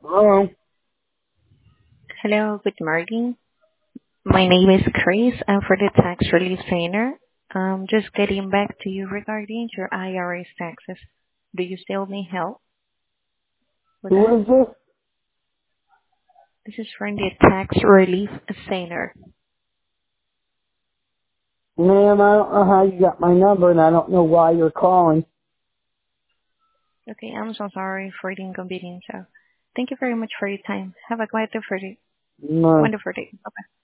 Hello. Hello, good morning. My name is Chris. I'm for the tax relief trainer. Just getting back to you regarding your IRS taxes. Do you still need help with that? Who is this? This is from the tax relief center. Ma'am, I don't know how you got my number and I don't know why you're calling. Okay, I'm so sorry for the inconvenience. Thank you very much for your time. Have a wonderful day. No. Wonderful day. Bye-bye.